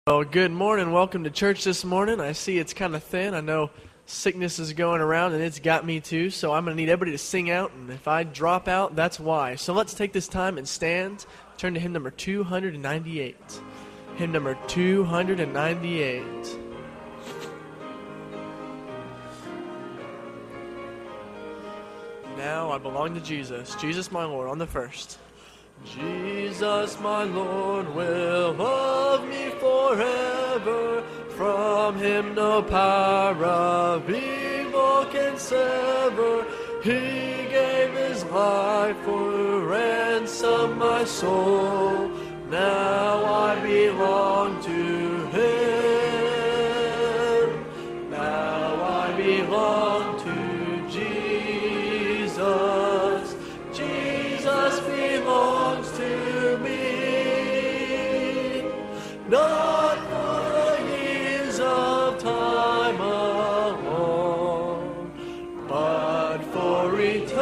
Well, good morning. Welcome to church this morning. I see it's kind of thin. I know sickness is going around, and it's got me too, so I'm going to need everybody to sing out, and if I drop out, that's why. So let's take this time and stand. Turn to hymn number 298. Hymn number 298. Now I belong to Jesus. Jesus, my Lord, on the first. Jesus, my Lord, will love me forever. From him no power of evil can sever. He gave his life for ransom my soul. Now I belong to him. Now I belong to Jesus. Jesus belongs to me. Not for the years of time alone, but for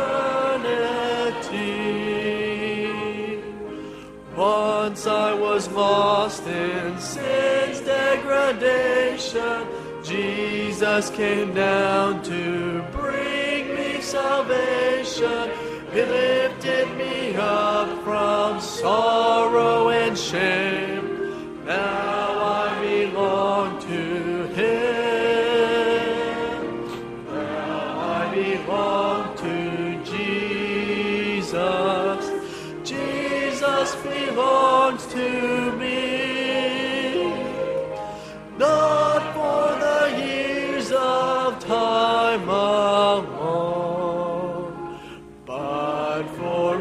eternity. Once I was lost in sin's degradation. Jesus came down to bring me salvation. He lifted me up from sorrow and shame. Now I belong to him. Now I belong to Jesus. Jesus belongs to me. Not for the years of time alone, but for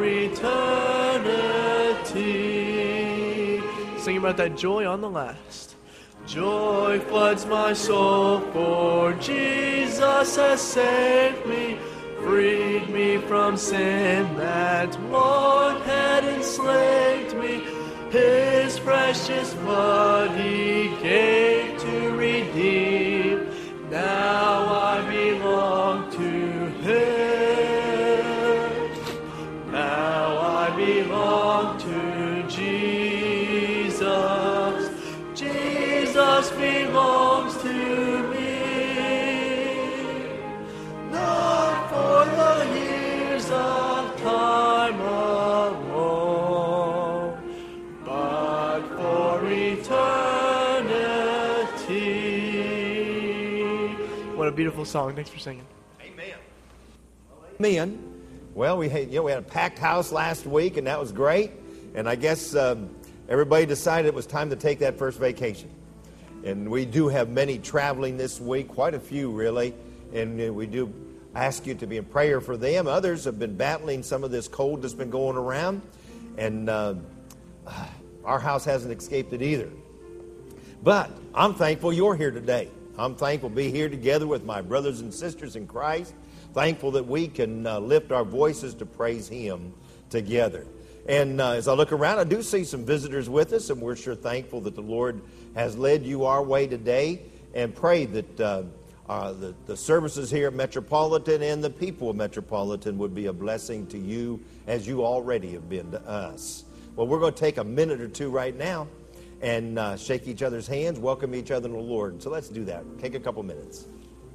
eternity. Sing about that joy on the last. Joy floods my soul, for Jesus has saved me, freed me from sin that long had enslaved me. His precious blood he gave to redeem. Now I belong to him. Now I belong to Jesus. Jesus belongs to me. Not for the years of time alone, but for eternity. What a beautiful song. Thanks for singing. Amen. Amen. Well, we had a packed house last week, and that was great. And I guess everybody decided it was time to take that first vacation. And we do have many traveling this week, quite a few really. And we do ask you to be in prayer for them. Others have been battling some of this cold that's been going around. And our house hasn't escaped it either. But I'm thankful you're here today. I'm thankful to be here together with my brothers and sisters in Christ. Thankful that we can lift our voices to praise him together. And as I look around, I do see some visitors with us, and we're sure thankful that the Lord has led you our way today, and pray that the services here at Metropolitan and the people of Metropolitan would be a blessing to you as you already have been to us. Well, we're going to take a minute or two right now and shake each other's hands, welcome each other in the Lord. So let's do that. Take a couple minutes.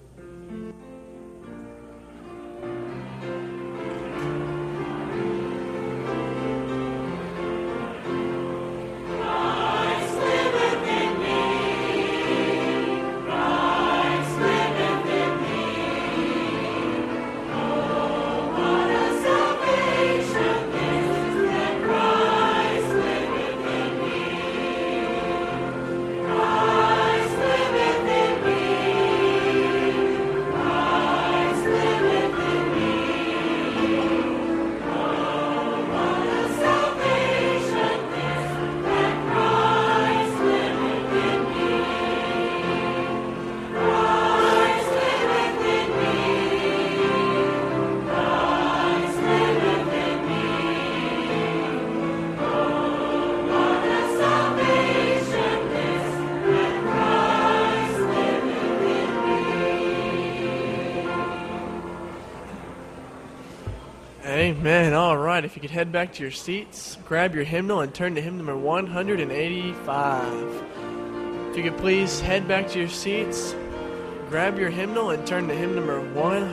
Amen. All right. If you could head back to your seats, grab your hymnal, and turn to hymn number 185. If you could please head back to your seats, grab your hymnal, and turn to hymn number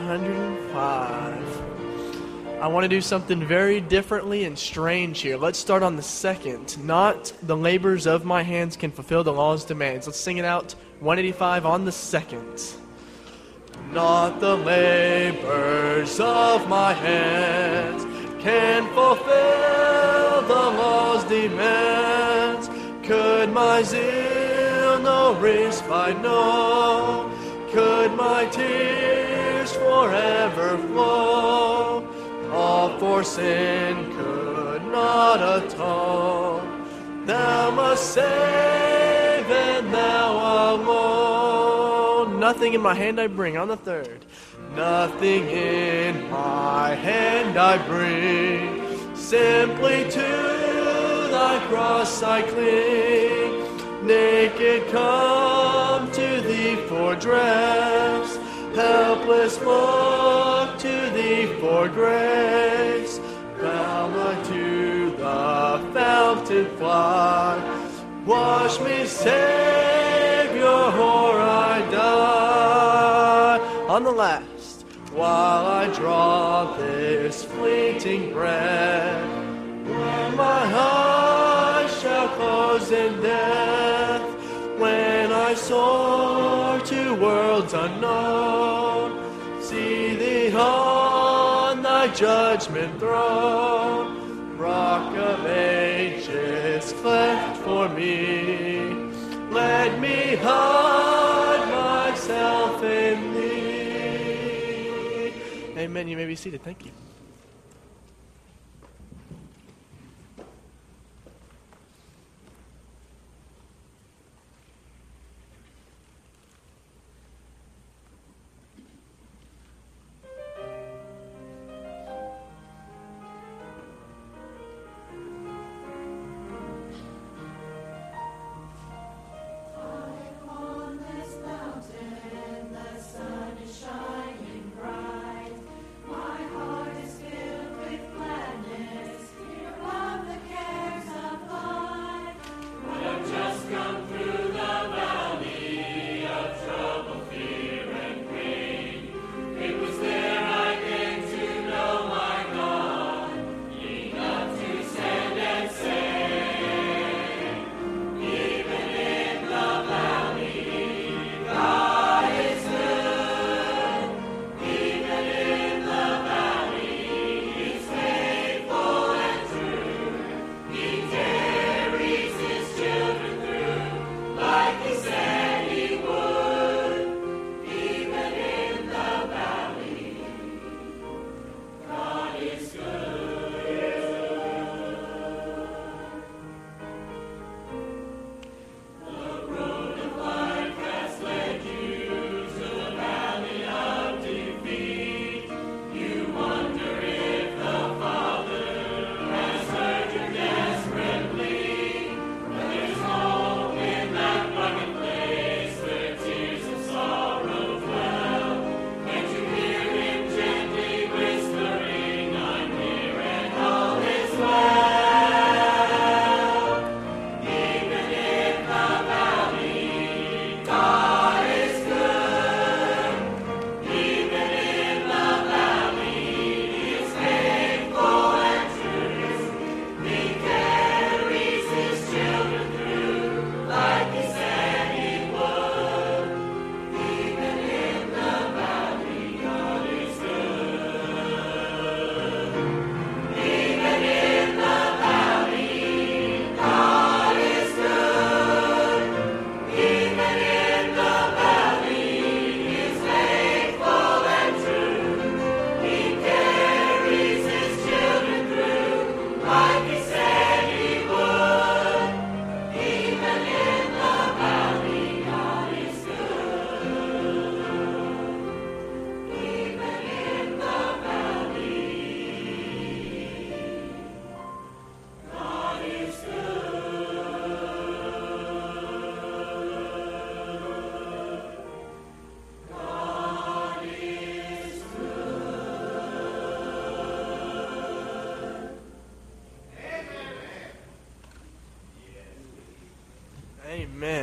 105. I want to do something very differently and strange here. Let's start on the second. Not the labors of my hands can fulfill the law's demands. Let's sing it out. 185 on the second. Not the labors of my hands can fulfill the law's demands. Could my zeal no respite know? Could my tears forever flow? All for sin could not atone. Thou must save, and thou alone. Nothing in my hand I bring on the third. Nothing in my hand I bring. Simply to thy cross I cling. Naked come to thee for dress. Helpless look to thee for grace. Bound unto the fountain fly. Wash me, Savior, or I die. On the last, while I draw this fleeting breath, when my eyes shall close in death, when I soar to worlds unknown, see thee on thy judgment throne, rock of ages cleft for me, let me hide myself in thee. Amen. You may be seated. Thank you.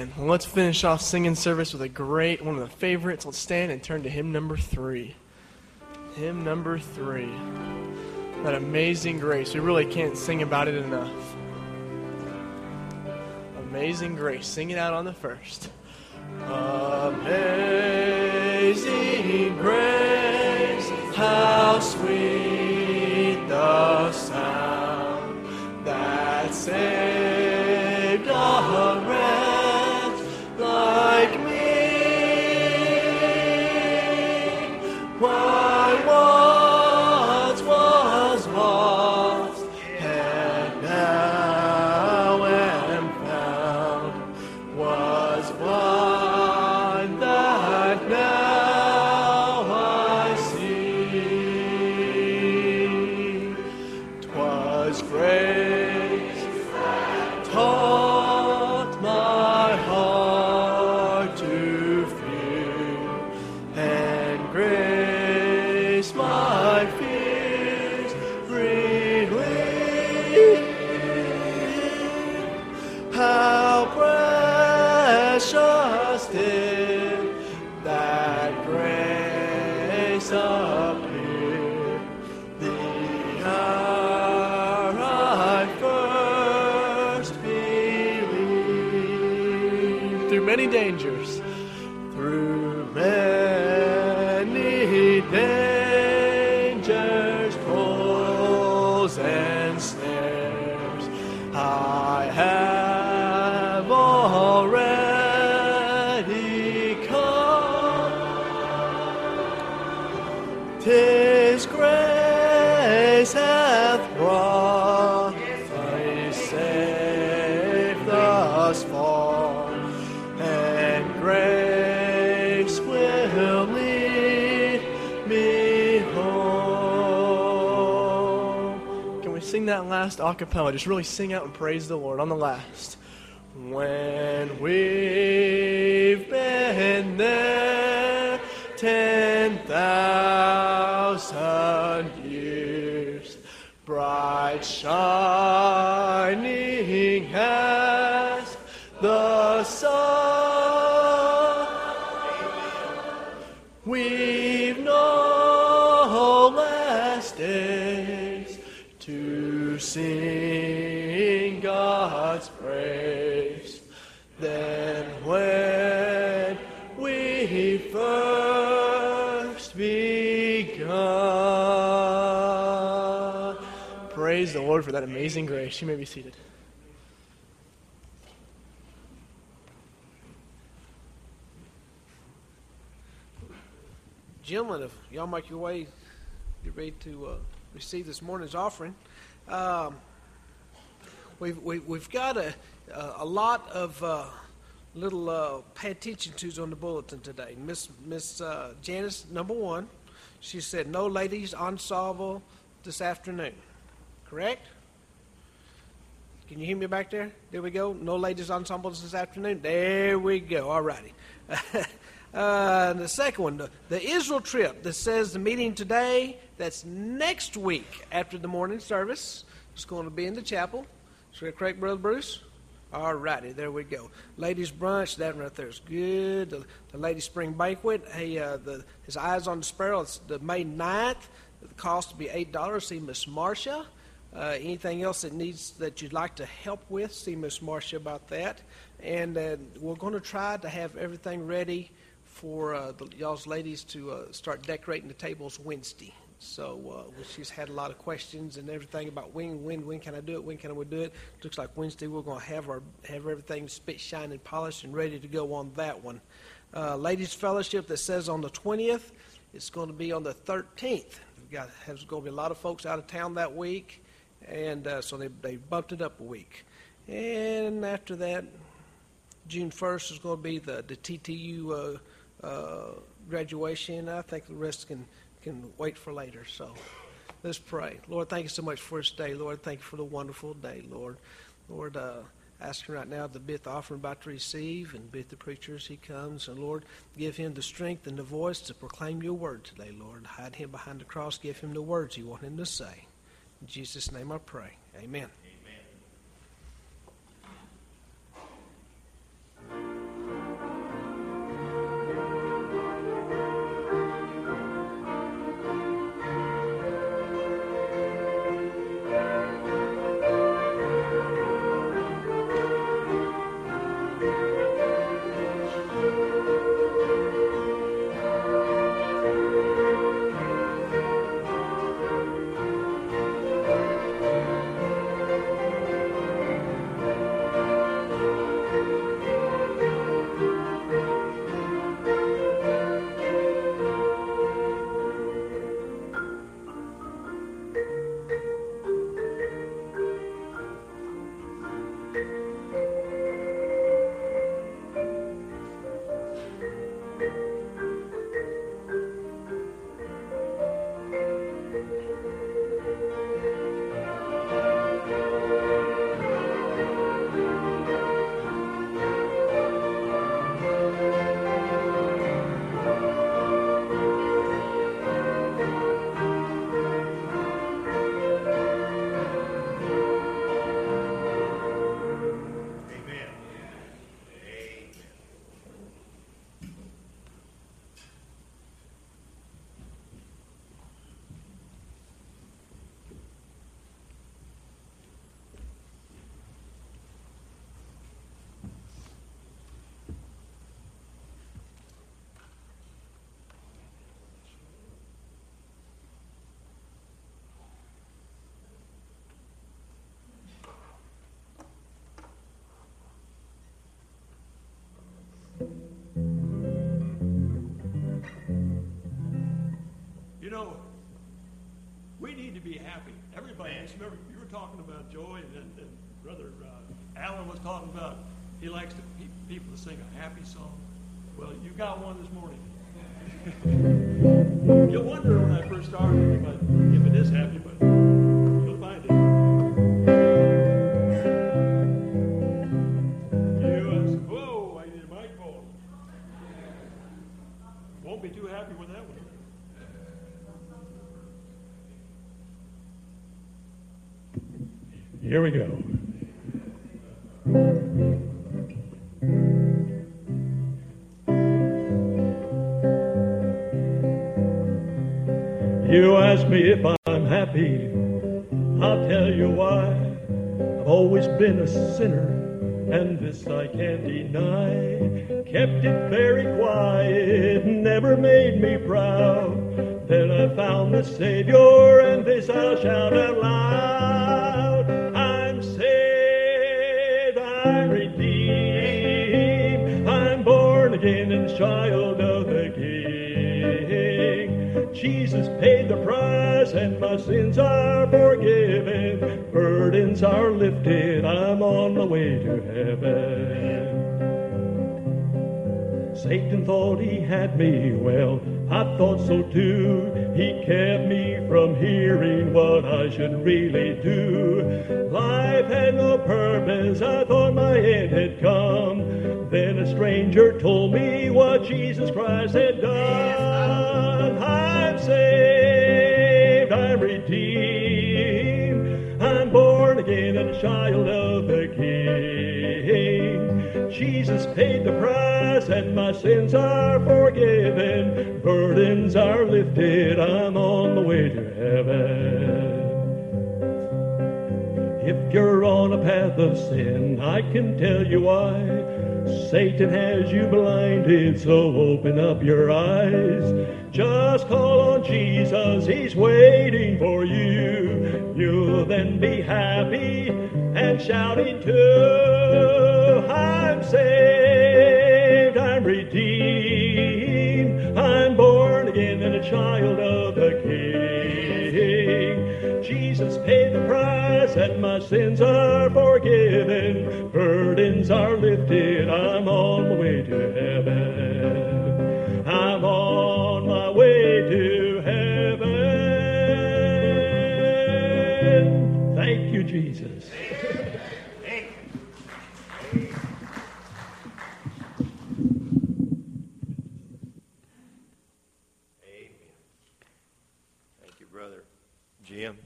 Amen. Well, let's finish off singing service with one of the favorites. Let's stand and turn to hymn number 3. Hymn number 3. That Amazing Grace. We really can't sing about it enough. Amazing Grace. Sing it out on the first. Amazing grace, how sweet the sound that saved a wretch like me. Why once was lost, and now am found, was blind that now I see. 'Twas grace that taught my heart to fear, and grace my fears relieved. How precious did that grace appear, the hour I first believed. Through many dangers, through many dangers, toils and snares, I have already come. 'Tis grace hath brought me safe thus far, and grace will lead me home. Can we sing that last a cappella? Just really sing out and praise the Lord on the last. When we've been there 10,000 years, bright shining as the sun, we've no last days to sing God's praise than when we first begun. Praise the Lord for that amazing grace. You may be seated. Gentlemen, if y'all make your way, get ready to receive this morning's offering. We've got a lot of little pay attention tos on the bulletin today. Miss Janice, number 1, she said no ladies ensemble this afternoon. Correct? Can you hear me back there? There we go. No ladies ensembles this afternoon. There we go. All righty. The second one, the Israel trip that says the meeting today, that's next week after the morning service. It's going to be in the chapel. Is that correct, Brother Bruce? All righty, there we go. Ladies' brunch, that right there is good. The ladies' spring banquet, hey, his Eyes on the Sparrow, it's the May 9th. The cost will be $8. See Miss Marcia. Anything else that you'd like to help with, see Miss Marcia about that. And we're going to try to have everything ready for y'all's ladies to start decorating the tables Wednesday. So she's had a lot of questions and everything about when can I do it, when can we do it. Looks like Wednesday we're going to have everything spit, shine, and polished and ready to go on that one. Ladies Fellowship that says on the 20th, it's going to be on the 13th. There's going to be a lot of folks out of town that week, and so they bumped it up a week. And after that, June 1st is going to be the TTU graduation. I think the rest can wait for later. So let's pray. Lord, thank you so much for this day. Lord, thank you for the wonderful day, Lord. Lord, asking right now to be at the offering about to receive and be at the preacher as he comes. And Lord, give him the strength and the voice to proclaim your word today, Lord. Hide him behind the cross. Give him the words you want him to say. In Jesus' name I pray. Amen. Amen. You know, we need to be happy. Everybody, remember, you were talking about joy, and Brother Alan was talking about he likes people to sing a happy song. Well, you got one this morning. You'll wonder when I first started if it is happy, but you'll find it. Whoa, I need a microphone. Won't be too happy with that one. Here we go. You ask me if I'm happy, I'll tell you why. I've always been a sinner, and this I can't deny. Kept it very quiet, never made me proud. Then I found the Savior, and this I'll shout out loud. I'm saved, I'm redeemed, I'm born again and child of the King. Jesus paid the price, and my sins are forgiven. Burdens are lifted, I'm on my way to heaven. Satan thought he had me, well, I thought so too. He kept me from hearing what I should really do. Life had no purpose, I thought my end had come. Then a stranger told me what Jesus Christ had done. I'm saved, I'm redeemed, I'm born again and a child of the King. Jesus paid the price, and my sins are forgiven. Burdens are lifted, I'm on the way to heaven. If you're on a path of sin, I can tell you why. Satan has you blinded, so open up your eyes. Just call on Jesus, he's waiting for you. You'll then be happy and shouting too. I'm saved, I'm redeemed, I'm born again and a child of the King. Jesus paid the price, and my sins are forgiven. Burdens are lifted, I'm on my way to heaven. I'm on my way to heaven. Thank you, Jesus. Jim.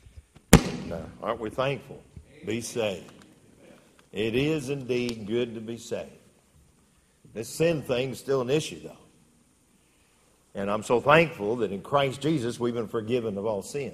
Aren't we thankful? Be saved. It is indeed good to be saved. This sin thing's still an issue, though. And I'm so thankful that in Christ Jesus we've been forgiven of all sin.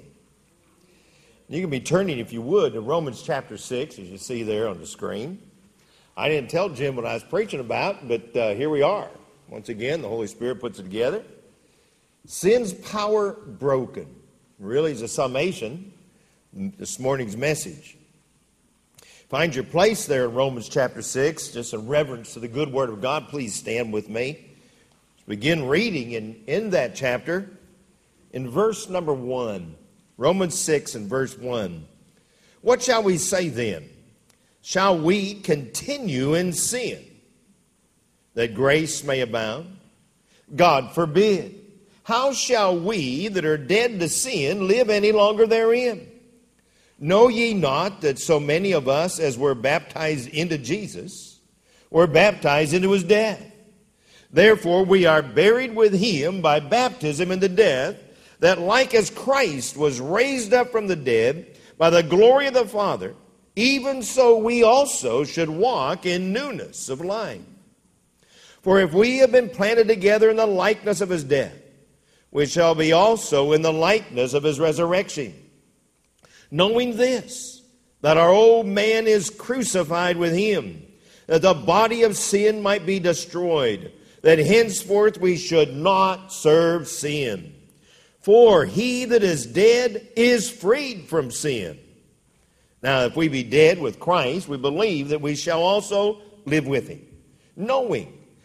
You can be turning, if you would, to Romans chapter 6, as you see there on the screen. I didn't tell Jim what I was preaching about, but here we are. Once again, the Holy Spirit puts it together. Sin's power broken. Really is a summation of this morning's message. Find your place there in Romans chapter 6, just in reverence to the good word of God. Please stand with me. Let's begin reading in that chapter in verse number 1. Romans 6 and verse 1. What shall we say then? Shall we continue in sin, that grace may abound? God forbid. How shall we that are dead to sin live any longer therein? Know ye not that so many of us as were baptized into Jesus were baptized into his death? Therefore we are buried with him by baptism into death, that like as Christ was raised up from the dead by the glory of the Father, even so we also should walk in newness of life. For if we have been planted together in the likeness of his death, we shall be also in the likeness of his resurrection. Knowing this, that our old man is crucified with him, that the body of sin might be destroyed, that henceforth we should not serve sin. For he that is dead is freed from sin. Now, if we be dead with Christ, we believe that we shall also live with him, knowing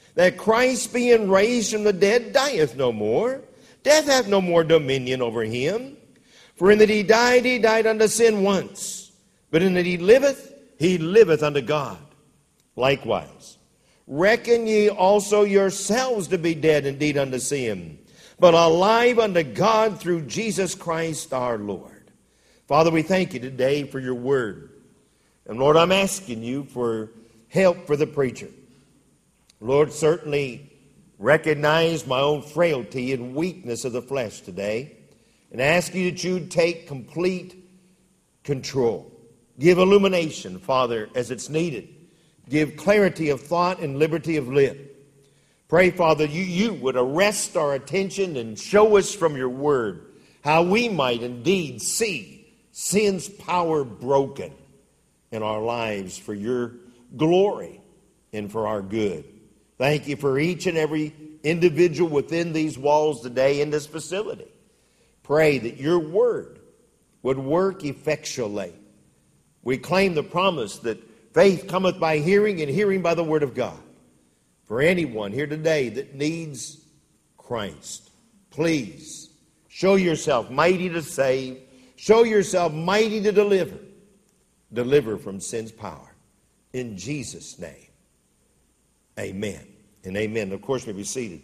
that Christ being raised from the dead dieth no more. Death hath no more dominion over him. For in that he died unto sin once. But in that he liveth unto God. Likewise, reckon ye also yourselves to be dead indeed unto sin, but alive unto God through Jesus Christ our Lord. Father, we thank you today for your word. And Lord, I'm asking you for help for the preacher. Lord, certainly recognize my own frailty and weakness of the flesh today, and ask you that you'd take complete control. Give illumination, Father, as it's needed. Give clarity of thought and liberty of lip. Pray, Father, you would arrest our attention and show us from your word how we might indeed see sin's power broken in our lives for your glory and for our good. Thank you for each and every individual within these walls today in this facility. Pray that your word would work effectually. We claim the promise that faith cometh by hearing, and hearing by the word of God. For anyone here today that needs Christ, please show yourself mighty to save. Show yourself mighty to deliver. Deliver from sin's power. In Jesus' name, amen and amen. Of course, we'll be seated.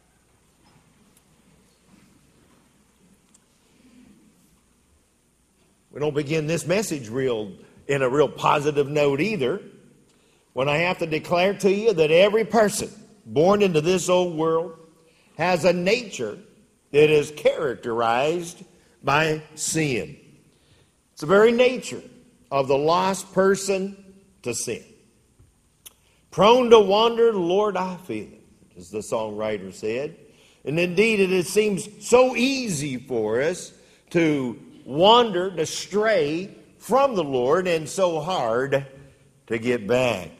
We don't begin this message in a real positive note either, when I have to declare to you that every person born into this old world has a nature that is characterized by sin. It's the very nature of the lost person to sin. Prone to wander, Lord, I feel it, as the songwriter said. And indeed, it seems so easy for us to wander, to stray from the Lord, and so hard to get back.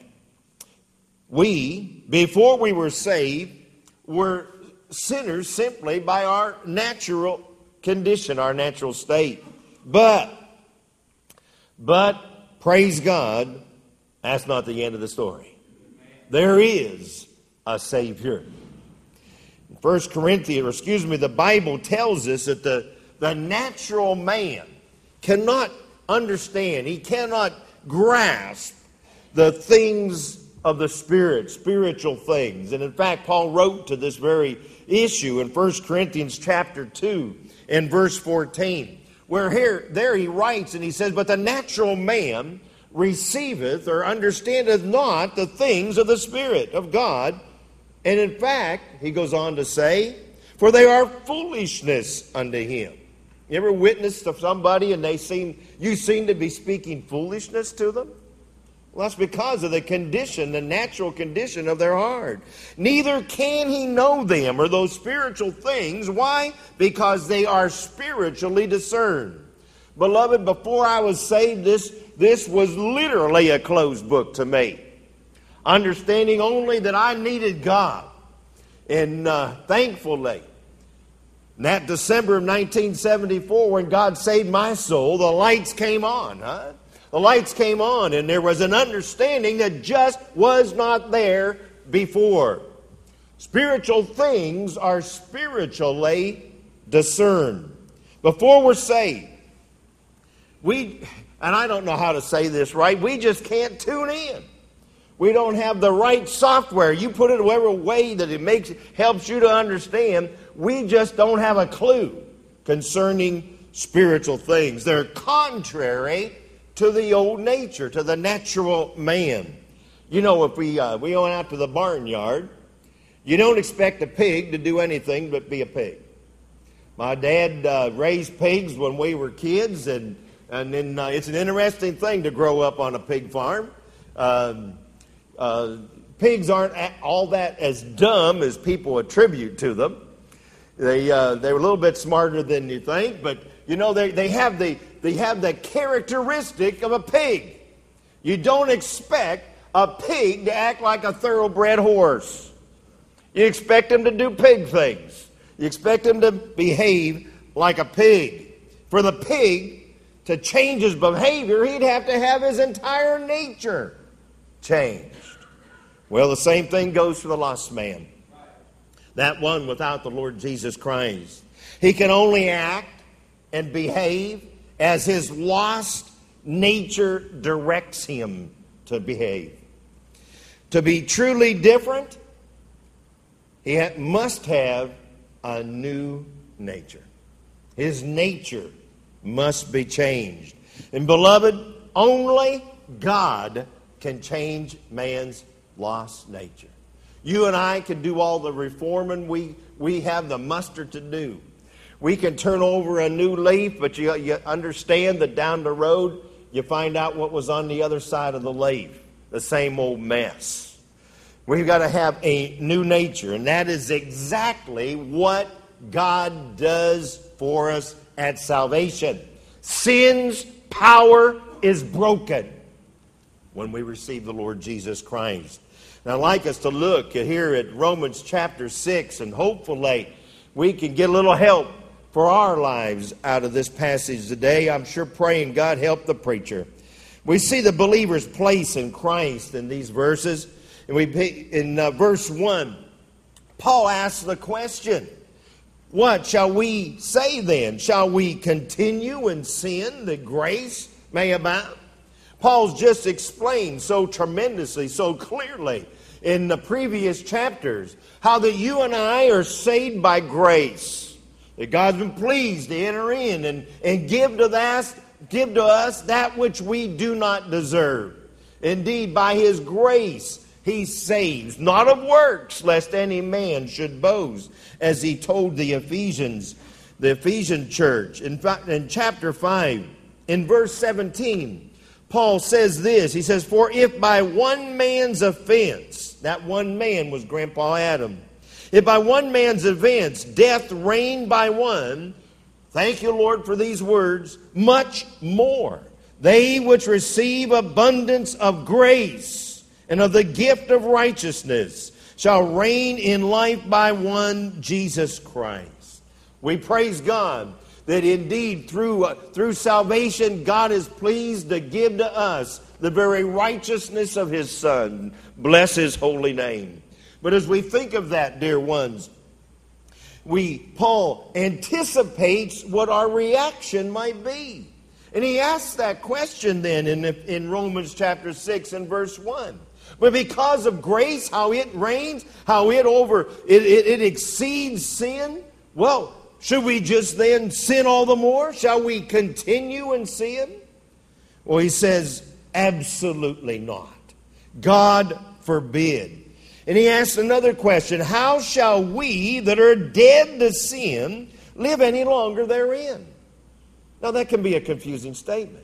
We, before we were saved, were sinners simply by our natural condition, our natural state. But, praise God, that's not the end of the story. There is a Savior. In 1 Corinthians, the Bible tells us that the natural man cannot understand, he cannot grasp the things of the Spirit, spiritual things. And in fact, Paul wrote to this very issue in 1 Corinthians chapter 2 and verse 14, where there he writes and he says, but the natural man receiveth or understandeth not the things of the Spirit of God. And in fact, he goes on to say, for they are foolishness unto him. You ever witnessed to somebody and you seem to be speaking foolishness to them? Well, that's because of the natural condition of their heart. Neither can he know them or those spiritual things. Why? Because they are spiritually discerned. Beloved, before I was saved, this was literally a closed book to me. Understanding only that I needed God. And thankfully, in that December of 1974, when God saved my soul, the lights came on. The lights came on, and there was an understanding that just was not there before. Spiritual things are spiritually discerned. Before we're saved, and I don't know how to say this right, we just can't tune in. We don't have the right software. You put it whatever way that it helps you to understand. We just don't have a clue concerning spiritual things. They're contrary to the old nature, to the natural man. You know, if we went out to the barnyard, you don't expect a pig to do anything but be a pig. My dad raised pigs when we were kids, and then it's an interesting thing to grow up on a pig farm. Pigs aren't all that as dumb as people attribute to them. They're a little bit smarter than you think, but you know they have the characteristic of a pig. You don't expect a pig to act like a thoroughbred horse. You expect him to do pig things. You expect him to behave like a pig. For the pig to change his behavior, he'd have to have his entire nature changed. Well, the same thing goes for the lost man. That one without the Lord Jesus Christ. He can only act and behave as his lost nature directs him to behave. To be truly different, he must have a new nature. His nature must be changed. And beloved, only God can change man's lost nature. You and I can do all the reforming we have the muster to do. We can turn over a new leaf, but you understand that down the road, you find out what was on the other side of the leaf. The same old mess. We've got to have a new nature, and that is exactly what God does for us at salvation. Sin's power is broken when we receive the Lord Jesus Christ. Now, I'd like us to look here at Romans chapter 6, and hopefully we can get a little help for our lives out of this passage today. I'm sure praying God help the preacher. We see the believer's place in Christ in these verses. And in verse 1, Paul asks the question, what shall we say then? Shall we continue in sin that grace may abound? Paul's just explained so tremendously, so clearly in the previous chapters how that you and I are saved by grace. That God's been pleased to enter in and give to us that which we do not deserve. Indeed, by His grace He saves, not of works, lest any man should boast, as He told the Ephesian church. In fact, in chapter 5, in verse 17, Paul says this. He says, for if by one man's offense, that one man was Grandpa Adam, if by one man's offense death reigned by one, thank you, Lord, for these words, much more they which receive abundance of grace and of the gift of righteousness shall reign in life by one, Jesus Christ. We praise God that indeed through salvation God is pleased to give to us the very righteousness of His Son. Bless His holy name. But as we think of that, dear ones, Paul anticipates what our reaction might be. And he asks that question then in Romans chapter 6 and verse 1. But because of grace, how it reigns, how it exceeds sin, well, should we just then sin all the more? Shall we continue in sin? Well, he says, absolutely not. God forbid. And he asks another question, how shall we that are dead to sin live any longer therein? Now that can be a confusing statement.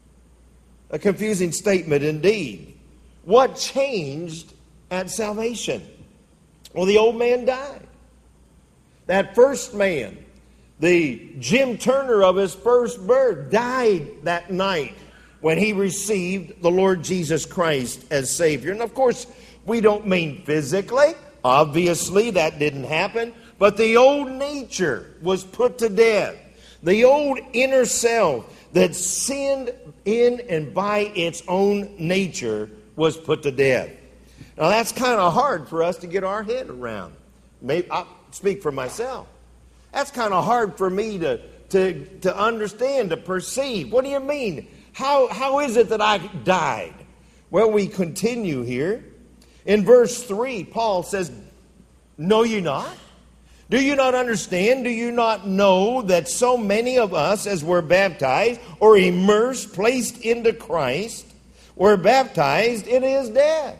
A confusing statement indeed. What changed at salvation? Well, the old man died. That first man, the Jim Turner of his first birth, died that night when he received the Lord Jesus Christ as Savior. And of course, we don't mean physically. Obviously, that didn't happen. But the old nature was put to death. The old inner self that sinned in and by its own nature was put to death. Now, that's kind of hard for us to get our head around. Maybe I'll speak for myself. That's kind of hard for me to understand, to perceive. What do you mean? How is it that I died? Well, we continue here. In verse 3, Paul says, know you not? Do you not understand? Do you not know that so many of us as were baptized or immersed, placed into Christ, were baptized in His death?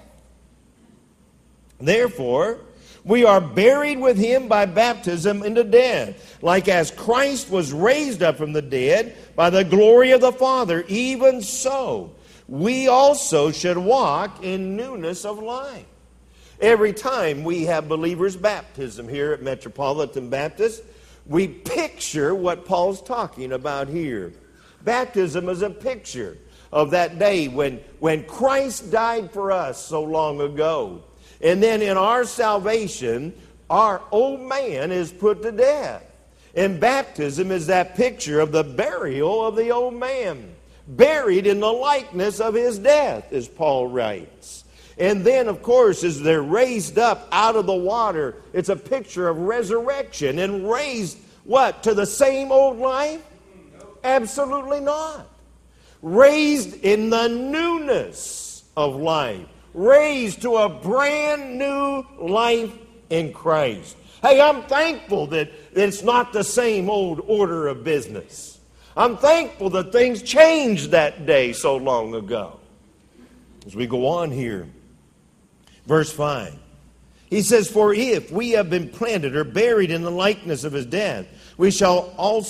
Therefore, we are buried with Him by baptism into death, like as Christ was raised up from the dead by the glory of the Father, even so we also should walk in newness of life. Every time we have believers' baptism here at Metropolitan Baptist, we picture what Paul's talking about here. Baptism is a picture of that day when Christ died for us so long ago. And then in our salvation, our old man is put to death. And baptism is that picture of the burial of the old man, buried in the likeness of his death, as Paul writes. And then, of course, as they're raised up out of the water, it's a picture of resurrection. And raised, what, to the same old life? Absolutely not. Raised in the newness of life. Raised to a brand new life in Christ. Hey, I'm thankful that it's not the same old order of business. I'm thankful that things changed that day so long ago. As we go on here, verse 5, he says, "For if we have been planted or buried in the likeness of his death, we shall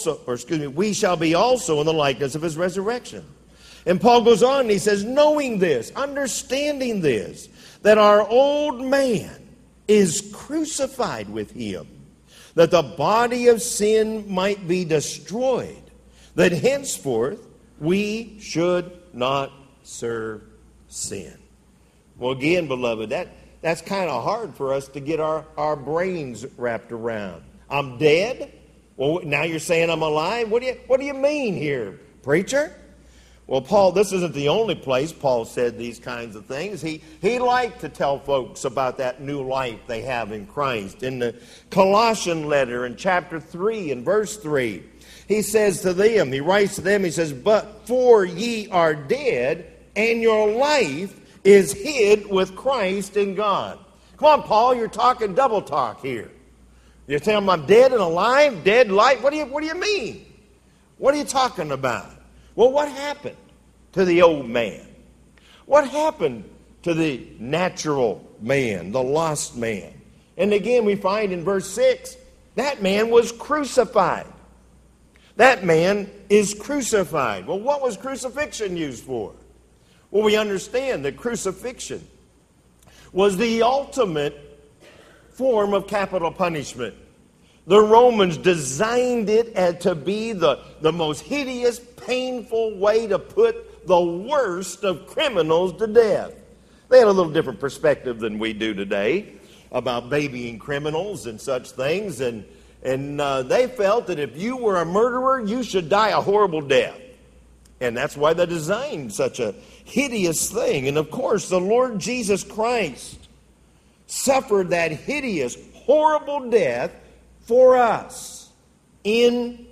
be also in the likeness of his resurrection." And Paul goes on and he says, "Knowing this, understanding this, that our old man is crucified with him, that the body of sin might be destroyed, that henceforth we should not serve sin." Well, again, beloved, that's kind of hard for us to get our brains wrapped around. I'm dead? Well, now you're saying I'm alive? What do you mean here, preacher? Well, Paul, this isn't the only place Paul said these kinds of things. He liked to tell folks about that new life they have in Christ. In the Colossian letter in chapter 3 and verse 3, he says to them, he writes to them, he says, "But for ye are dead, and your life is hid with Christ in God." Come on, Paul, you're talking double talk here. You're telling them I'm dead and alive, dead life. What do you mean? What are you talking about? Well, what happened to the old man? What happened to the natural man, the lost man? And again, we find in verse 6, that man was crucified. That man is crucified. Well, what was crucifixion used for? Well, we understand that crucifixion was the ultimate form of capital punishment. The Romans designed it to be the most hideous, painful way to put the worst of criminals to death. They had a little different perspective than we do today about babying criminals and such things. And they felt that if you were a murderer, you should die a horrible death. And that's why they designed such a hideous thing. And of course, the Lord Jesus Christ suffered that hideous, horrible death for us in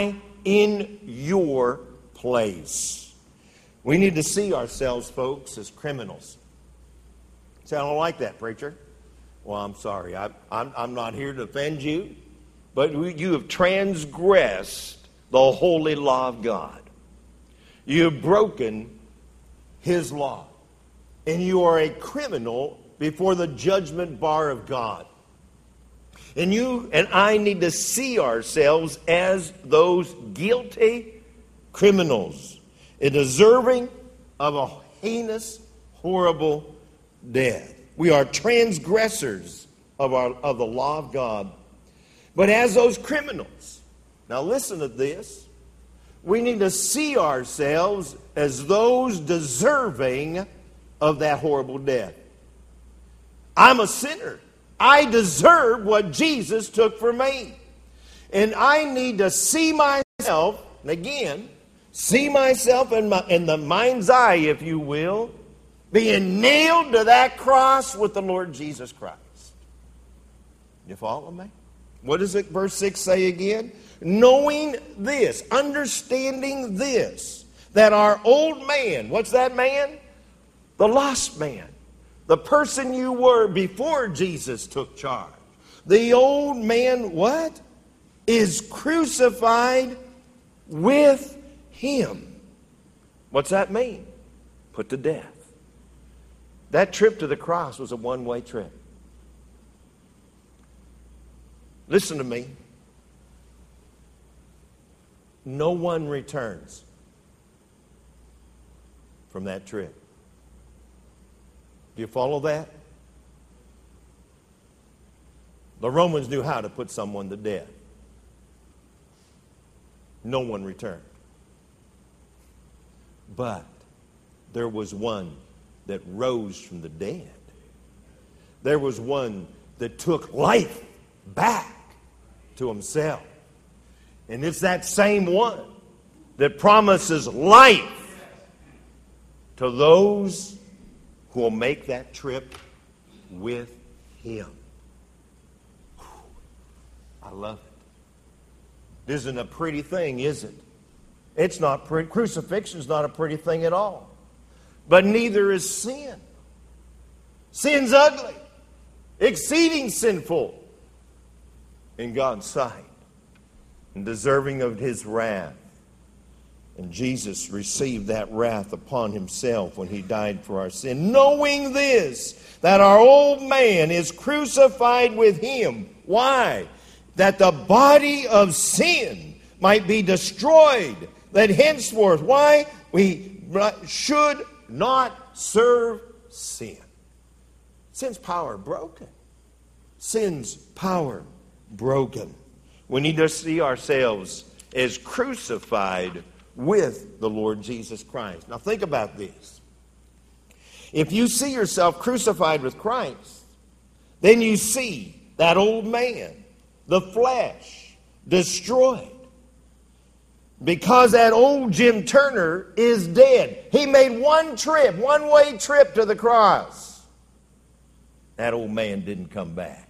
your place. We need to see ourselves, folks, as criminals. Say, "I don't like that, preacher." Well, I'm sorry. I'm not here to offend you, but you have transgressed the holy law of God. You have broken his law, and you are a criminal before the judgment bar of God. And you and I need to see ourselves as those guilty criminals and deserving of a heinous, horrible death. We are transgressors of the law of God. But as those criminals, now listen to this, we need to see ourselves as those deserving of that horrible death. I'm a sinner. I deserve what Jesus took for me. And I need to see myself, and again, see myself in the mind's eye, if you will, being nailed to that cross with the Lord Jesus Christ. You follow me? What does it, verse 6 say again? Knowing this, understanding this, that our old man, what's that man? The lost man. The person you were before Jesus took charge. The old man, what? Is crucified with him. What's that mean? Put to death. That trip to the cross was a one-way trip. Listen to me. No one returns from that trip. Do you follow that? The Romans knew how to put someone to death. No one returned. But there was one that rose from the dead. There was one that took life back to himself. And it's that same one that promises life to those who will make that trip with him. I love it. It isn't a pretty thing, is it? It's not pretty. Crucifixion is not a pretty thing at all. But neither is sin. Sin's ugly, exceeding sinful in God's sight, and deserving of his wrath. And Jesus received that wrath upon himself when he died for our sin, knowing this, that our old man is crucified with him. Why? That the body of sin might be destroyed, that henceforth, why? We should not serve sin. Sin's power broken. Sin's power broken. We need to see ourselves as crucified with the Lord Jesus Christ. Now think about this. If you see yourself crucified with Christ, then you see that old man, the flesh, destroyed. Because that old Jim Turner is dead. He made one trip, one-way trip to the cross. That old man didn't come back.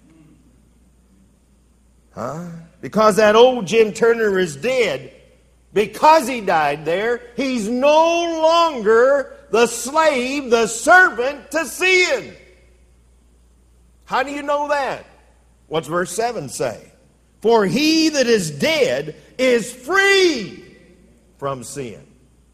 Because that old Jim Turner is dead, because he died there, he's no longer the slave, the servant to sin. How do you know that? What's verse 7 say? For he that is dead is free from sin.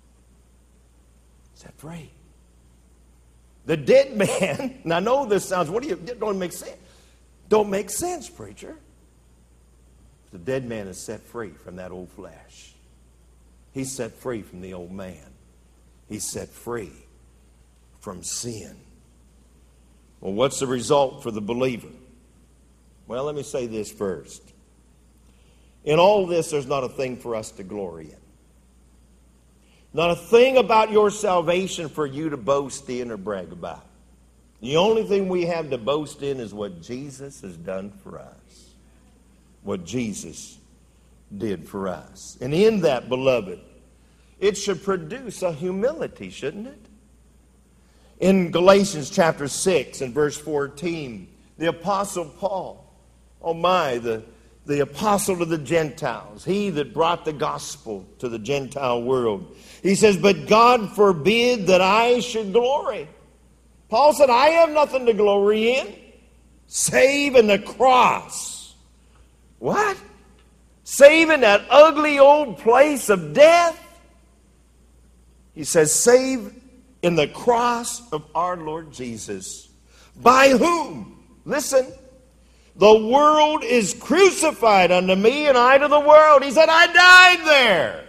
Set free. The dead man, and I know this sounds, don't make sense. Don't make sense, preacher. The dead man is set free from that old flesh. He's set free from the old man. He's set free from sin. Well, what's the result for the believer? Well, let me say this first. In all this, there's not a thing for us to glory in. Not a thing about your salvation for you to boast in or brag about. The only thing we have to boast in is what Jesus has done for us. What Jesus did for us. And in that, beloved, it should produce a humility, shouldn't it? In Galatians chapter 6 and verse 14, the Apostle Paul, the apostle to the Gentiles, he that brought the gospel to the Gentile world. He says, but God forbid that I should glory. Paul said, I have nothing to glory in, save in the cross. What? Save in that ugly old place of death? He says, save in the cross of our Lord Jesus. By whom? Listen. The world is crucified unto me, and I to the world. He said, I died there.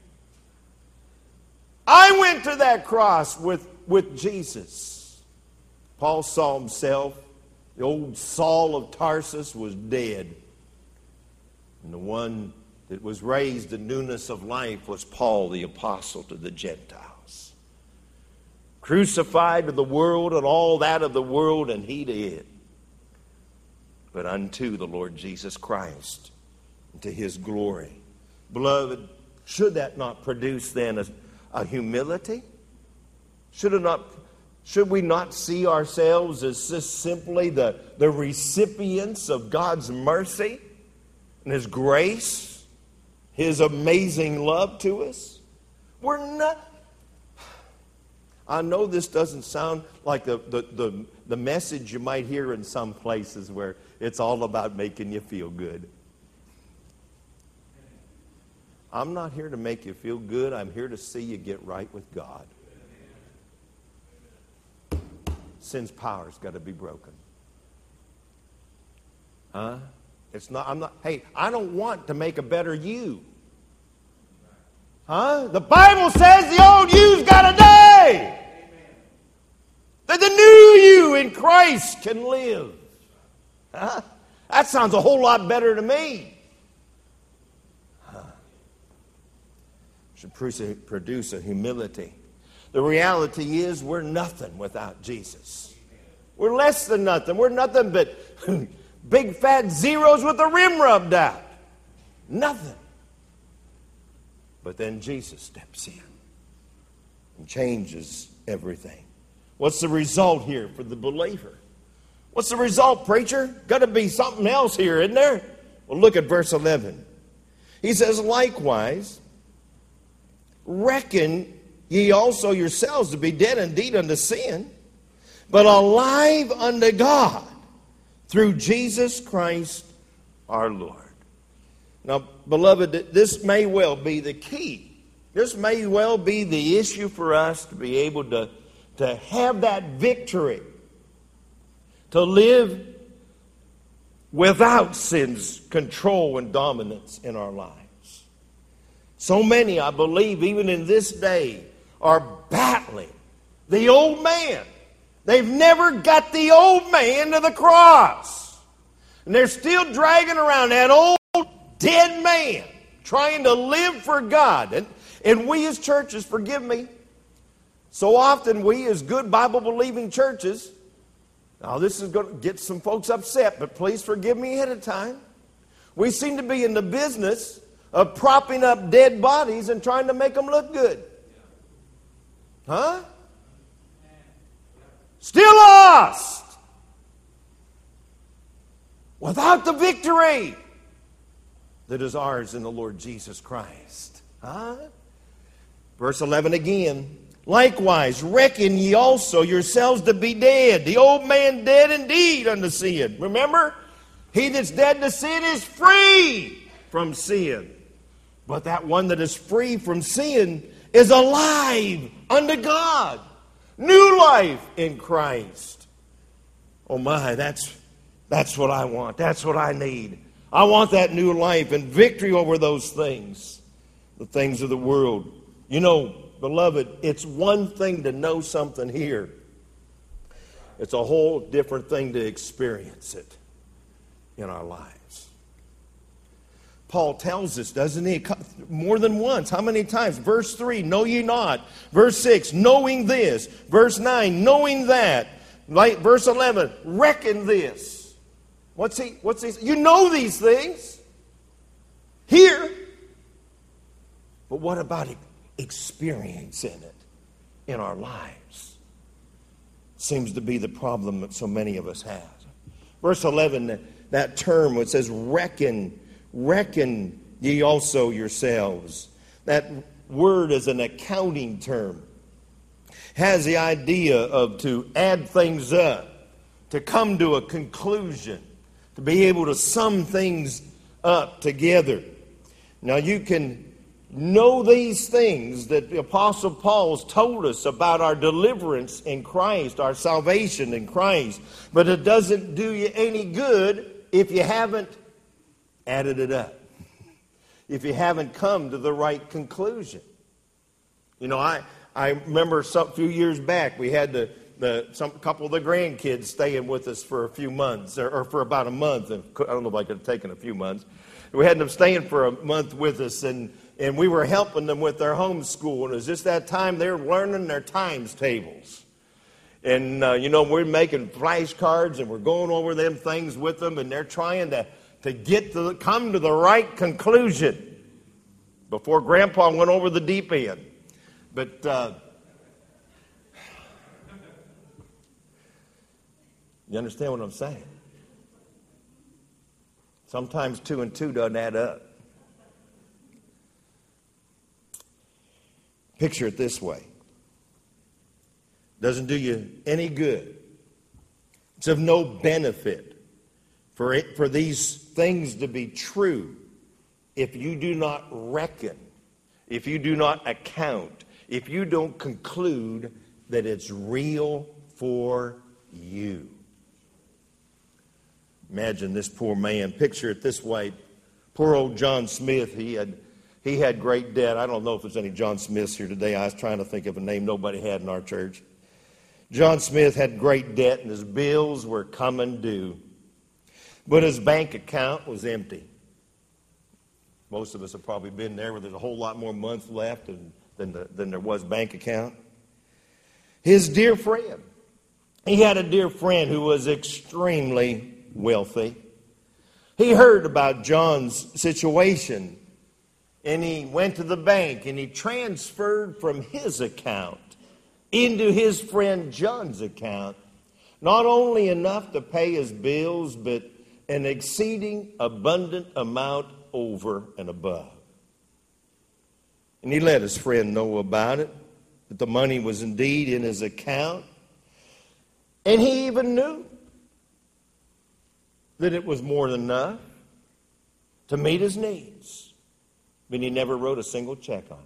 I went to that cross with Jesus. Paul saw himself. The old Saul of Tarsus was dead. And the one that was raised in newness of life was Paul, the apostle to the Gentiles. Crucified to the world and all that of the world, and he did. But unto the Lord Jesus Christ, to his glory. Beloved, should that not produce then a humility? Should we not see ourselves as just simply the recipients of God's mercy and his grace, his amazing love to us? We're not. I know this doesn't sound like the message you might hear in some places where it's all about making you feel good. I'm not here to make you feel good. I'm here to see you get right with God. Sin's power's got to be broken. Hey, I don't want to make a better you. The Bible says the old you's got to die. That the new you in Christ can live. That sounds a whole lot better to me. Should produce a humility. The reality is we're nothing without Jesus. We're less than nothing. We're nothing but big fat zeros with the rim rubbed out. Nothing. But then Jesus steps in and changes everything. What's the result here for the believer? What's the result, preacher? Got to be something else here, isn't there? Well, look at verse 11. He says, likewise, reckon ye also yourselves to be dead indeed unto sin, but alive unto God through Jesus Christ our Lord. Now, beloved, this may well be the key. This may well be the issue for us to be able to have that victory, to live without sin's control and dominance in our lives. So many, I believe, even in this day, are battling the old man. They've never got the old man to the cross. And they're still dragging around that old dead man, trying to live for God. And we as churches, forgive me, so often we as good Bible-believing churches, now this is going to get some folks upset, but please forgive me ahead of time. We seem to be in the business of propping up dead bodies and trying to make them look good. Huh? Still lost. Without the victory that is ours in the Lord Jesus Christ. Huh? Verse 11 again. Likewise, reckon ye also yourselves to be dead. The old man dead indeed unto sin. Remember, he that's dead to sin is free from sin. But that one that is free from sin is alive unto God. New life in Christ. Oh my, that's what I want. That's what I need. I want that new life and victory over those things, the things of the world. You know, beloved, it's one thing to know something here. It's a whole different thing to experience it in our lives. Paul tells us, doesn't he? More than once. How many times? Verse 3, know ye not. Verse 6, knowing this. Verse 9, knowing that. Verse 11, reckon this. What's he? You know these things. Here. But what about experiencing it in our lives? Seems to be the problem that so many of us have. Verse 11, that term which says reckon ye also yourselves. That word is an accounting term. Has the idea of to add things up, to come to a conclusion, to be able to sum things up together. Now you can know these things that the Apostle Paul's told us about our deliverance in Christ, our salvation in Christ. But it doesn't do you any good if you haven't added it up. If you haven't come to the right conclusion. You know, I remember a few years back we had some couple of the grandkids staying with us for a few months, or for about a month. I don't know if I could have taken a few months. We had them staying for a month with us, and we were helping them with their homeschool. And it was just that time they were learning their times tables. And, we're making flashcards, and we're going over them things with them, and they're trying to come to the right conclusion before Grandpa went over the deep end. But you understand what I'm saying? Sometimes 2 and 2 doesn't add up. Picture it this way. Doesn't do you any good. It's of no benefit for these things to be true if you do not reckon, if you do not account, if you don't conclude that it's real for you. Imagine this poor man. Picture it this way. Poor old John Smith, he had great debt. I don't know if there's any John Smiths here today. I was trying to think of a name nobody had in our church. John Smith had great debt, and his bills were coming due. But his bank account was empty. Most of us have probably been there where there's a whole lot more months left than there was bank account. His dear friend. He had a dear friend who was extremely wealthy. He heard about John's situation, and he went to the bank and he transferred from his account into his friend John's account, not only enough to pay his bills, but an exceeding abundant amount over and above. And he let his friend know about it, that the money was indeed in his account. And he even knew that it was more than enough to meet his needs. But he never wrote a single check on it.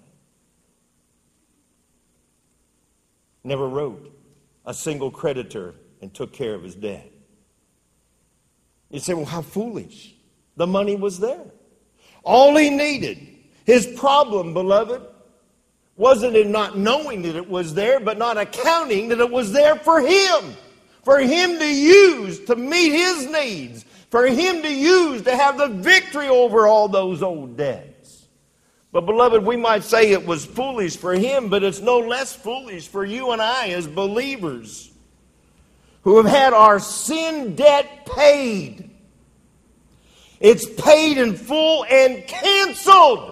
Never wrote a single creditor and took care of his debt. You say, well, how foolish. The money was there. All he needed, his problem, beloved, wasn't in not knowing that it was there, but not accounting that it was there for him to use to meet his needs, for him to use to have the victory over all those old debts. But beloved, we might say it was foolish for him, but it's no less foolish for you and I as believers who have had our sin debt paid. It's paid in full and canceled.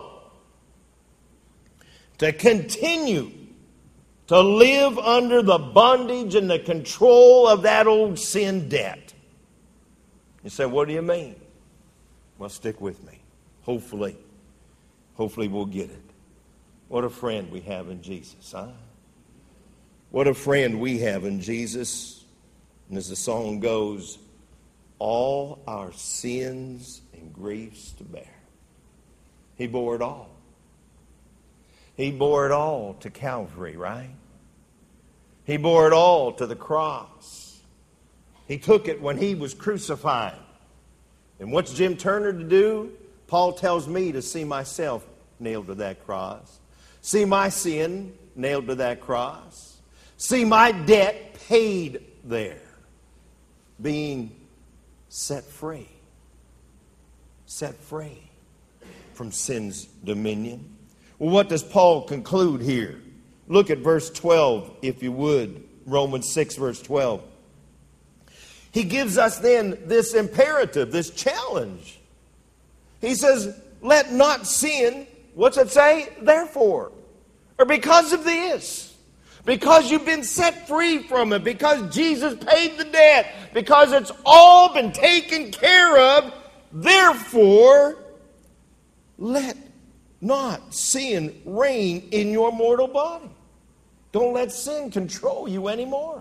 To continue to live under the bondage and the control of that old sin debt. You say, what do you mean? Well, stick with me. Hopefully we'll get it. What a friend we have in Jesus, huh? What a friend we have in Jesus. And as the song goes, all our sins and griefs to bear. He bore it all. He bore it all to Calvary, right? He bore it all to the cross. He took it when he was crucified. And what's Jim Turner to do? Paul tells me to see myself nailed to that cross. See my sin nailed to that cross. See my debt paid there. Being set free. Set free from sin's dominion. Well, what does Paul conclude here? Look at verse 12, if you would. Romans 6, verse 12. He gives us then this imperative, this challenge. He says, let not sin, what's it say? Therefore. Or because of this. Because you've been set free from it. Because Jesus paid the debt. Because it's all been taken care of. Therefore, let not sin reign in your mortal body. Don't let sin control you anymore.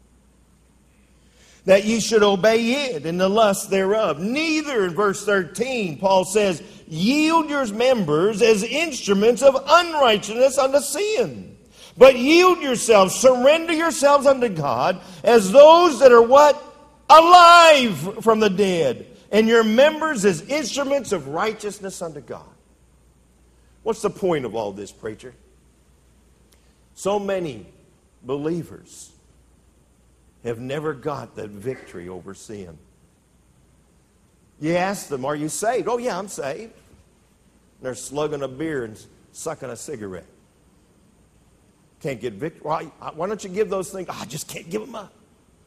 That ye should obey it in the lust thereof. Neither, in verse 13, Paul says, yield your members as instruments of unrighteousness unto sin. But yield yourselves, surrender yourselves unto God as those that are what? Alive from the dead. And your members as instruments of righteousness unto God. What's the point of all this, preacher? So many believers have never got that victory over sin. You ask them, are you saved? Oh, yeah, I'm saved. And they're slugging a beer and sucking a cigarette. Can't get victory. Why don't you give those things? I just can't give them up.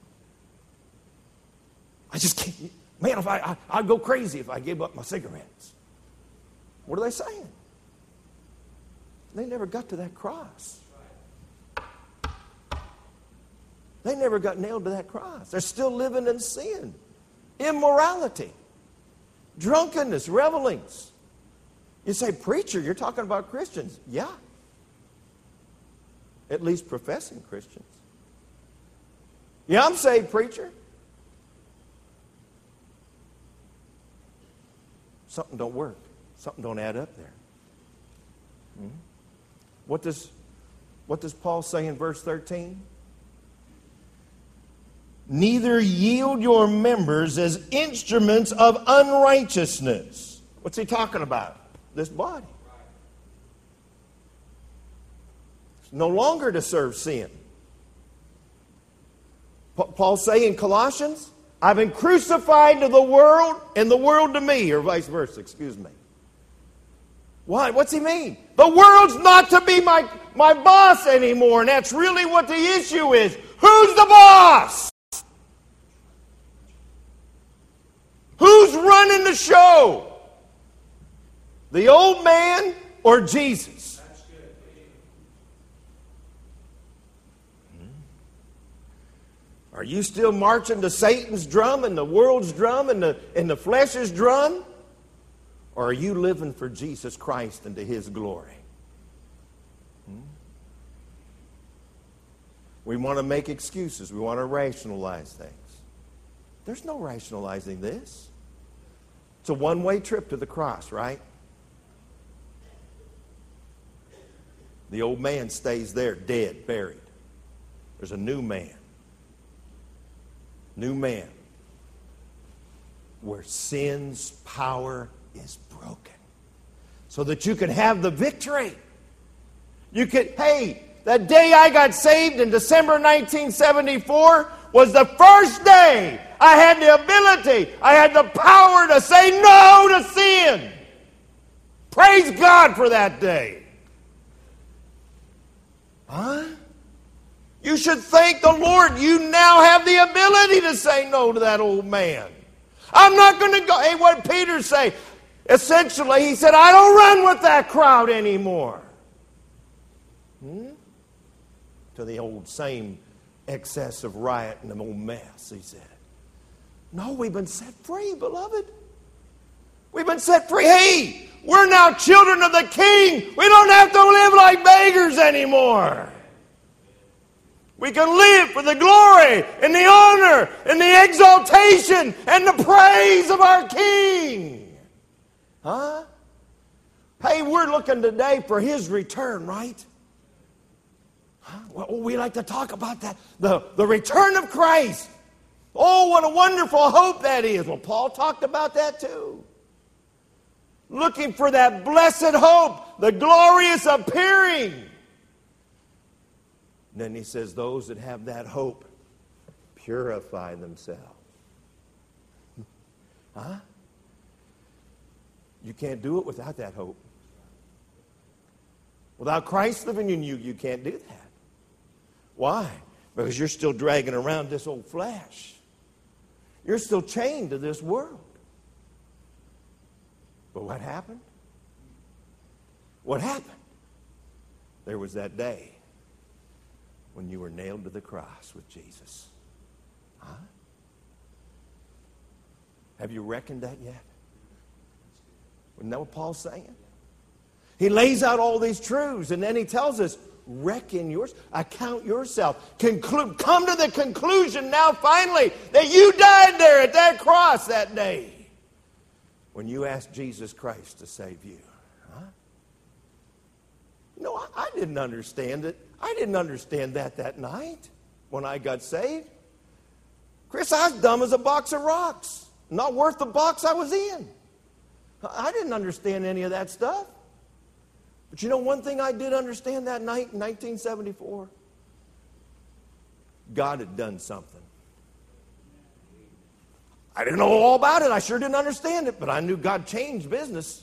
I just can't. Man, if I'd go crazy if I gave up my cigarettes. What are they saying? They never got to that cross. They never got nailed to that cross. They're still living in sin, immorality, drunkenness, revelings. You say, preacher, you're talking about Christians. Yeah. At least professing Christians. Yeah, I'm saved, preacher. Something don't work. Something don't add up there. What does Paul say in verse 13? Neither yield your members as instruments of unrighteousness. What's he talking about? This body. It's no longer to serve sin. Paul say in Colossians, I've been crucified to the world and the world to me, or vice versa, excuse me. Why? What's he mean? The world's not to be my boss anymore, and that's really what the issue is. Who's the boss? Who's running the show? The old man or Jesus? Are you still marching to Satan's drum and the world's drum and the flesh's drum? Or are you living for Jesus Christ and to His glory? We want to make excuses. We want to rationalize things. There's no rationalizing this. It's a one-way trip to the cross, right? The old man stays there, dead, buried. There's a new man. New man. Where sin's power is broken. So that you can have the victory. You could, hey, the day I got saved in December 1974 was the first day I had the ability, I had the power to say no to sin. Praise God for that day. Huh? You should thank the Lord you now have the ability to say no to that old man. I'm not going to go. Hey, what did Peter say? Essentially, he said, I don't run with that crowd anymore. To the old same excess of riot and the old mess, he said. No, we've been set free, beloved. We've been set free. Hey, we're now children of the King. We don't have to live like beggars anymore. We can live for the glory and the honor and the exaltation and the praise of our King. Huh? Hey, we're looking today for His return, right? Huh? Well, we like to talk about that. The return of Christ. Oh, what a wonderful hope that is. Well, Paul talked about that too. Looking for that blessed hope, the glorious appearing. And then he says, those that have that hope purify themselves. Huh? You can't do it without that hope. Without Christ living in you, you can't do that. Why? Because you're still dragging around this old flesh. You're still chained to this world. But what happened? What happened? There was that day when you were nailed to the cross with Jesus. Huh? Have you reckoned that yet? Isn't that what Paul's saying? He lays out all these truths, and then he tells us, reckon yours, account yourself. Come to the conclusion now finally that you died there at that cross that day when you asked Jesus Christ to save you. Huh? No, I didn't understand it. I didn't understand that night when I got saved. Chris, I was dumb as a box of rocks. Not worth the box I was in. I didn't understand any of that stuff. But you know one thing I did understand that night in 1974? God had done something. I didn't know all about it. I sure didn't understand it, but I knew God changed business.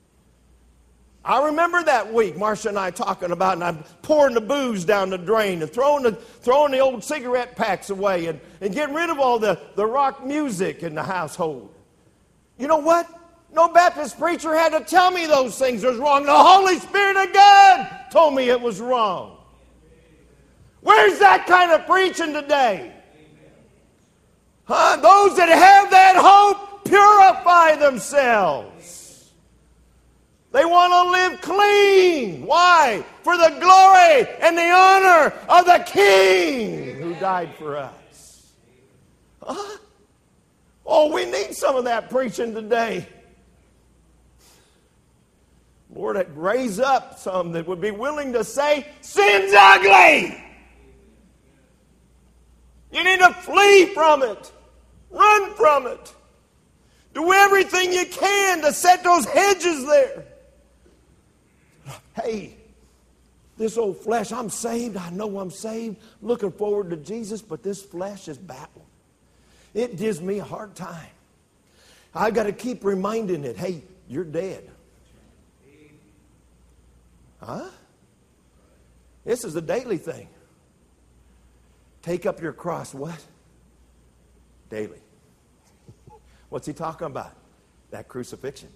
I remember that week, Marcia and I talking about, and I'm pouring the booze down the drain and throwing the old cigarette packs away and getting rid of all the rock music in the household. You know what? No Baptist preacher had to tell me those things was wrong. The Holy Spirit of God told me it was wrong. Where's that kind of preaching today? Huh? Those that have that hope purify themselves. They want to live clean. Why? For the glory and the honor of the King who died for us. Huh? Oh, we need some of that preaching today. Lord, raise up some that would be willing to say, sin's ugly. You need to flee from it. Run from it. Do everything you can to set those hedges there. Hey, this old flesh, I'm saved. I know I'm saved. Looking forward to Jesus, but this flesh is battling. It gives me a hard time. I've got to keep reminding it, hey, you're dead. Huh? This is a daily thing. Take up your cross, what? Daily. What's he talking about? That crucifixion.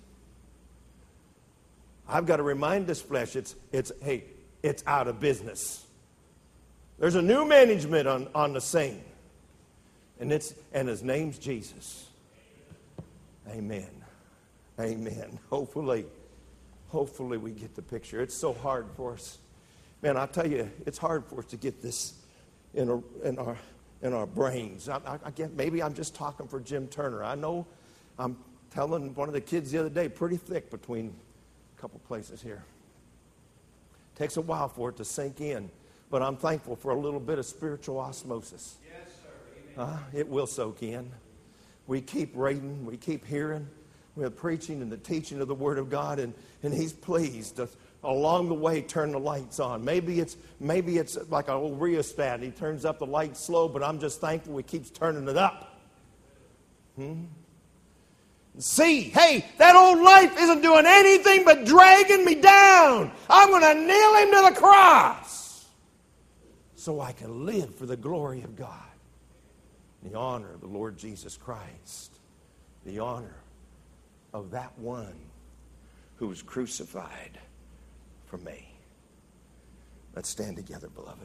I've got to remind this flesh, it's out of business. There's a new management on the scene. And his name's Jesus. Amen. Amen. Hopefully we get the picture. It's so hard for us. Man, I tell you, it's hard for us to get this in our brains. Maybe I'm just talking for Jim Turner. I know I'm telling one of the kids the other day, pretty thick between a couple places here. Takes a while for it to sink in, but I'm thankful for a little bit of spiritual osmosis. Yes, sir. Amen. It will soak in. We keep reading, we keep hearing, we're preaching and the teaching of the Word of God, and He's pleased to, along the way, turn the lights on. Maybe it's like an old rheostat. He turns up the light slow, but I'm just thankful He keeps turning it up. See, hey, that old life isn't doing anything but dragging me down. I'm going to nail Him to the cross so I can live for the glory of God, the honor of the Lord Jesus Christ, the honor of that one who was crucified for me. Let's stand together, beloved.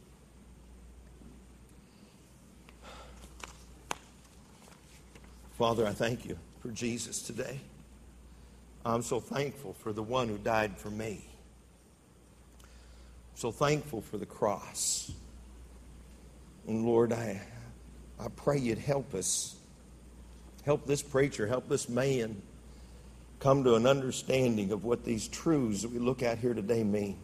Father, I thank You for Jesus today. I'm so thankful for the one who died for me. I'm so thankful for the cross. And Lord, I pray You'd help us. Help this preacher, help this man come to an understanding of what these truths that we look at here today mean.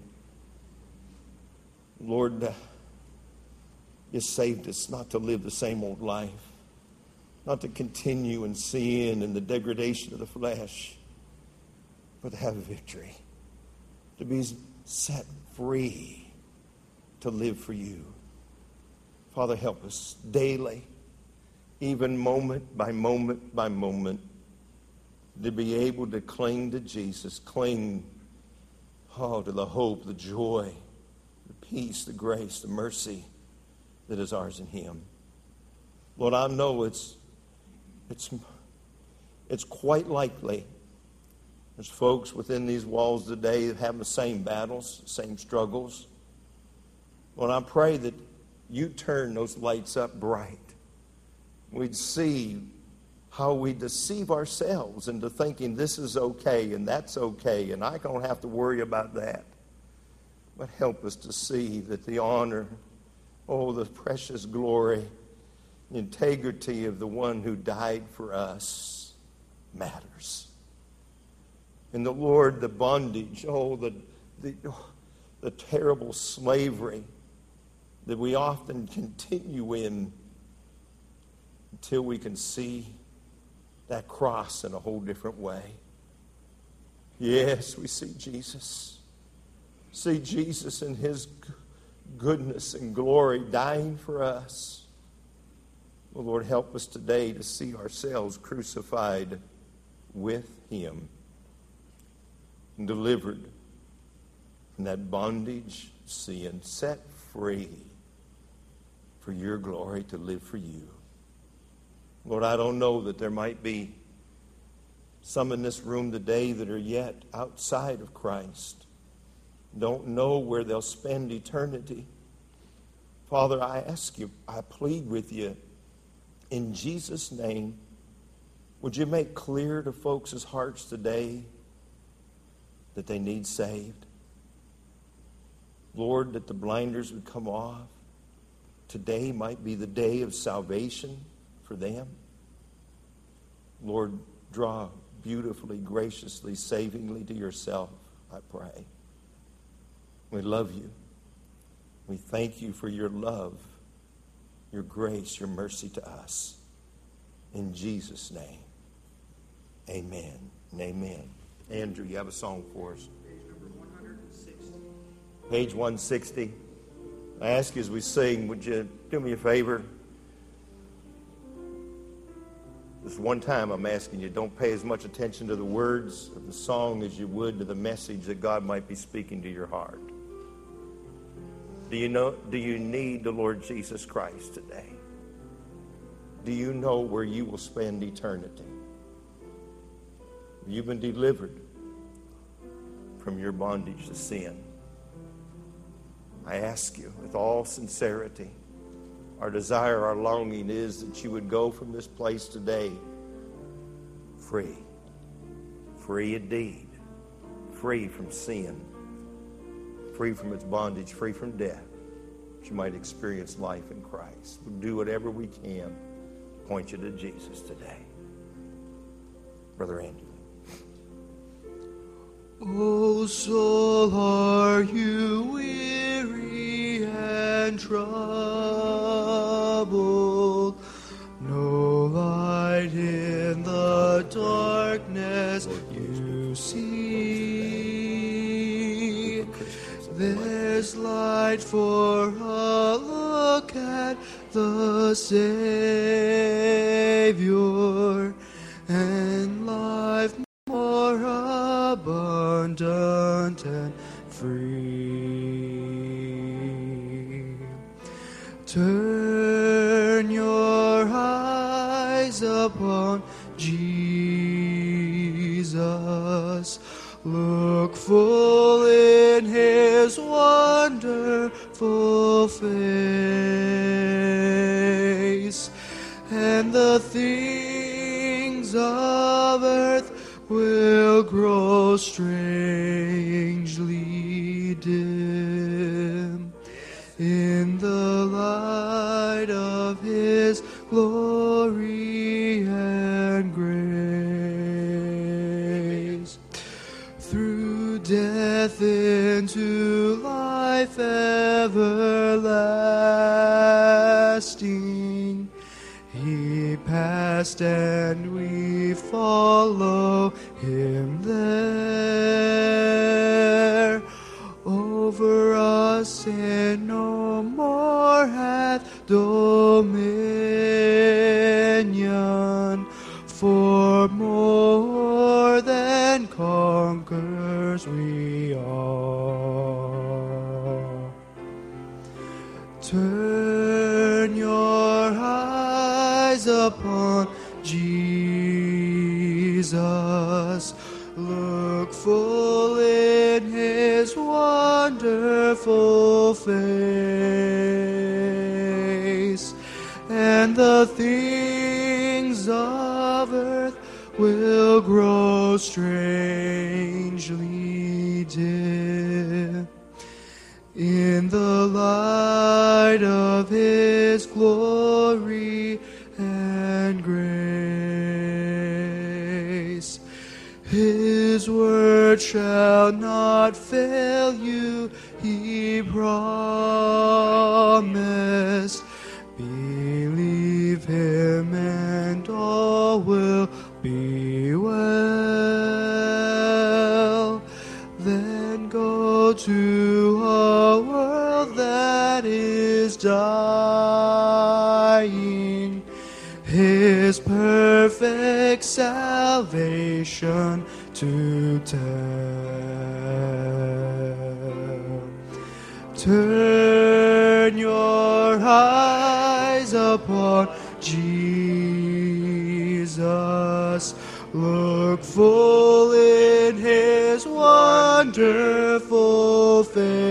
Lord, You saved us not to live the same old life, not to continue in sin and the degradation of the flesh, but to have victory, to be set free, to live for You. Father, help us daily, even moment by moment by moment, to be able to cling to Jesus, cling to the hope, the joy, the peace, the grace, the mercy that is ours in Him. Lord, I know it's quite likely there's folks within these walls today that have the same battles, same struggles. Lord, I pray that You turn those lights up bright. We'd see how we deceive ourselves into thinking this is okay and that's okay and I don't have to worry about that. But help us to see that the honor, the precious glory, the integrity of the one who died for us matters. And the Lord, the bondage, the terrible slavery that we often continue in until we can see that cross in a whole different way. Yes, we see Jesus. See Jesus in His goodness and glory dying for us. Well, Lord, help us today to see ourselves crucified with Him and delivered from that bondage, sin, set free for Your glory to live for You. Lord, I don't know that there might be some in this room today that are yet outside of Christ, don't know where they'll spend eternity. Father, I ask You, I plead with You, in Jesus' name, would You make clear to folks' hearts today that they need saved? Lord, that the blinders would come off. Today might be the day of salvation for them. Lord, draw beautifully, graciously, savingly to Yourself, I pray. We love You. We thank You for Your love, Your grace, Your mercy to us. In Jesus' name, amen and amen. Andrew, you have a song for us. Page number 160. Page 160. I ask you as we sing, would you do me a favor? This one time I'm asking you, don't pay as much attention to the words of the song as you would to the message that God might be speaking to your heart. Do you need the Lord Jesus Christ today? Do you know where you will spend eternity? You've been delivered from your bondage to sin. I ask you with all sincerity, our desire, our longing is that you would go from this place today free. Free indeed. Free from sin. Free from its bondage. Free from death. That you might experience life in Christ. We'll do whatever we can to point you to Jesus today. Brother Andrew. O soul, are you weary and troubled? No light in the darkness you see. There's light for a look at the Savior, and life more abundant and free. Turn your eyes upon Jesus. Look full in his wonderful face, and the things of earth will grow strangely dim in the light of his glory and grace. Through death into life everlasting, he passed and we follow him there. Over us sin no more hath dominion, for more than conquerors we are. Turn your eyes upon Jesus. Look full in his wonderful face, and the things of earth will grow strangely dim in the light of his glory and grace. His word shall not fail you, he promised. Believe him and all will be well. Then go to a world that is dying, his perfect salvation to tell. Turn your eyes upon Jesus. Look full in his wonderful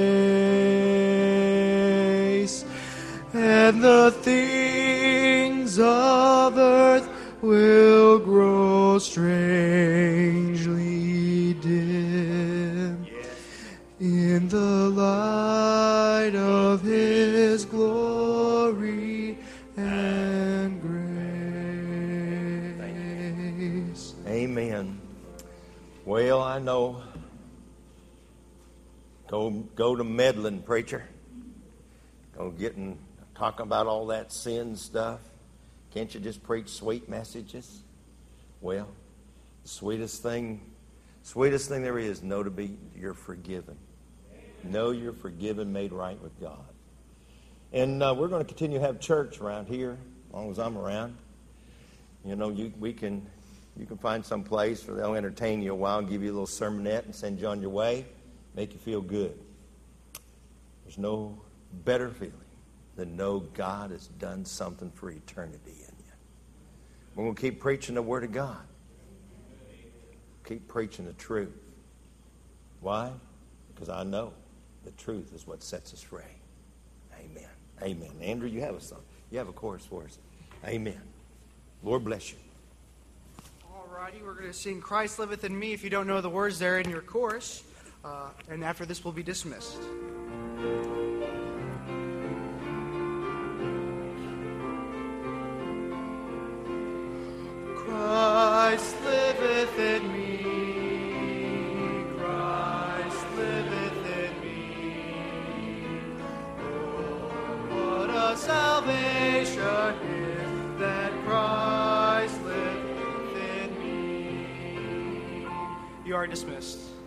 face, and the things of earth will grow strangely dim in the light of his glory and grace. Amen. Well, I know. Go to meddling, preacher. Go talking about all that sin stuff. Can't you just preach sweet messages? Well, the sweetest thing there is, you're forgiven. Know you're forgiven, made right with God. And we're going to continue to have church around here as long as I'm around. You know, you can find some place where they'll entertain you a while, give you a little sermonette and send you on your way, make you feel good. There's no better feeling than know God has done something for eternity in you. We're going to keep preaching the Word of God. Keep preaching the truth. Why? Because I know the truth is what sets us free. Amen. Amen. Andrew, you have a song. You have a chorus for us. Amen. Lord bless you. Alrighty, we're going to sing Christ Liveth in Me if you don't know the words there in your chorus. And after this, we'll be dismissed. Christ liveth in me, Christ liveth in me. Oh, what a salvation is that Christ liveth in me. You are dismissed.